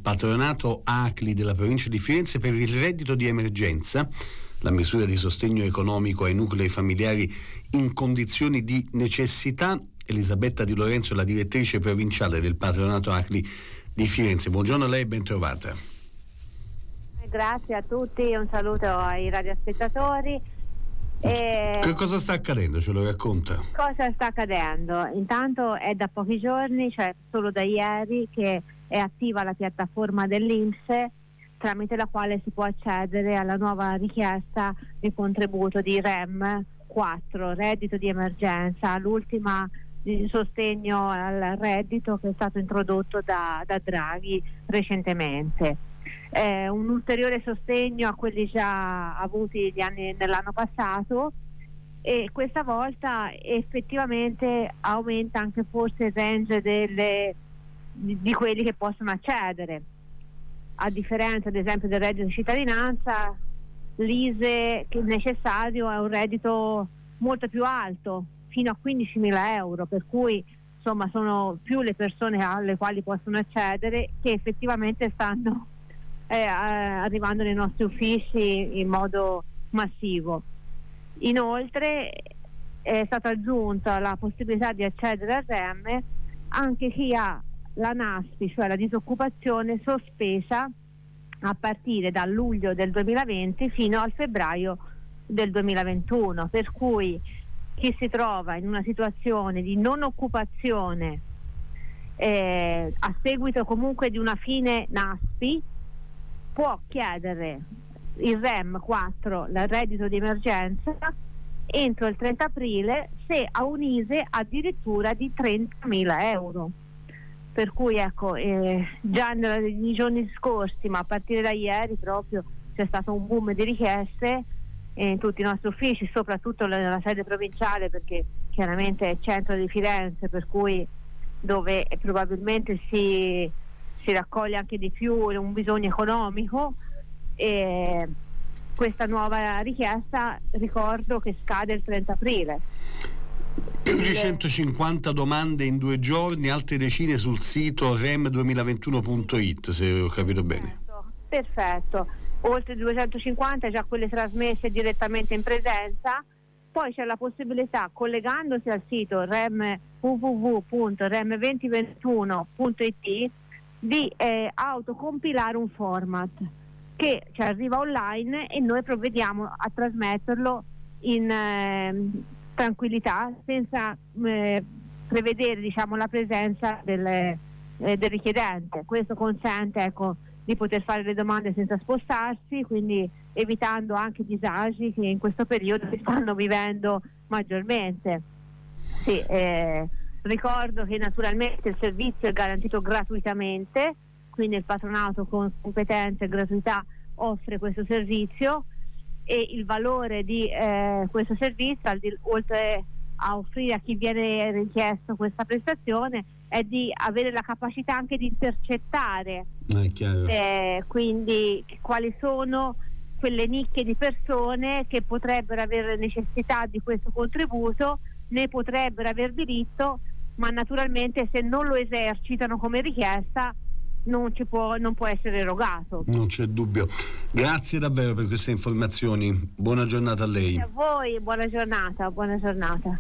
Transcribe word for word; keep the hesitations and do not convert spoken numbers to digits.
patronato A C L I della provincia di Firenze per il reddito di emergenza, la misura di sostegno economico ai nuclei familiari in condizioni di necessità. Elisabetta Di Lorenzo è la direttrice provinciale del patronato A C L I di Firenze. Buongiorno a lei e ben trovata. Grazie a tutti, un saluto ai radiospettatori. E che cosa sta accadendo? Ce lo racconta? Cosa sta accadendo? Intanto è da pochi giorni, cioè solo da ieri, che è attiva la piattaforma dell'I N P S, tramite la quale si può accedere alla nuova richiesta di contributo di R E M quattro, reddito di emergenza, l'ultima di sostegno al reddito che è stato introdotto da, da Draghi recentemente. Eh, un ulteriore sostegno a quelli già avuti gli anni, nell'anno passato, e questa volta effettivamente aumenta anche forse il range delle, di, di quelli che possono accedere. A differenza ad esempio del reddito di cittadinanza, l'I S E E che è necessario è un reddito molto più alto, fino a quindicimila euro, per cui insomma sono più le persone alle quali possono accedere che effettivamente stanno eh, arrivando nei nostri uffici in modo massivo. Inoltre è stata aggiunta la possibilità di accedere al R E M anche chi ha la NASPI, cioè la disoccupazione sospesa a partire da luglio del duemilaventi fino al febbraio del duemilaventuno, per cui chi si trova in una situazione di non occupazione eh, a seguito comunque di una fine NASPI può chiedere il R E M quattro, il reddito di emergenza, entro il trenta aprile se ha un I S E E addirittura di trentamila euro. Per cui ecco, eh, già nei giorni scorsi, ma a partire da ieri proprio c'è stato un boom di richieste in tutti i nostri uffici, soprattutto nella sede provinciale, perché chiaramente è centro di Firenze, per cui dove probabilmente si, si raccoglie anche di più un bisogno economico. E questa nuova richiesta, ricordo che scade il trenta aprile. Più di centocinquanta domande in due giorni, altre decine sul sito rem duemilaventuno punto it, se ho capito bene. Perfetto. Oltre duecentocinquanta già quelle trasmesse direttamente in presenza, poi c'è la possibilità, collegandosi al sito rem w w w punto rem duemilaventuno punto it, di eh, autocompilare un format che ci arriva online e noi provvediamo a trasmetterlo in eh, tranquillità, senza eh, prevedere diciamo la presenza del, eh, del richiedente. Questo consente ecco di poter fare le domande senza spostarsi, quindi evitando anche disagi che in questo periodo si stanno vivendo maggiormente. Sì, eh, ricordo che naturalmente il servizio è garantito gratuitamente, quindi il patronato con competenza e gratuità offre questo servizio, e il valore di eh, questo servizio, al di, oltre a offrire a chi viene richiesto questa prestazione, è di avere la capacità anche di intercettare eh, quindi quali sono quelle nicchie di persone che potrebbero avere necessità di questo contributo, ne potrebbero aver diritto, ma naturalmente se non lo esercitano come richiesta non ci può, non può essere erogato. Non c'è dubbio. Grazie davvero per queste informazioni. Buona giornata a lei. A voi, buona giornata, buona giornata.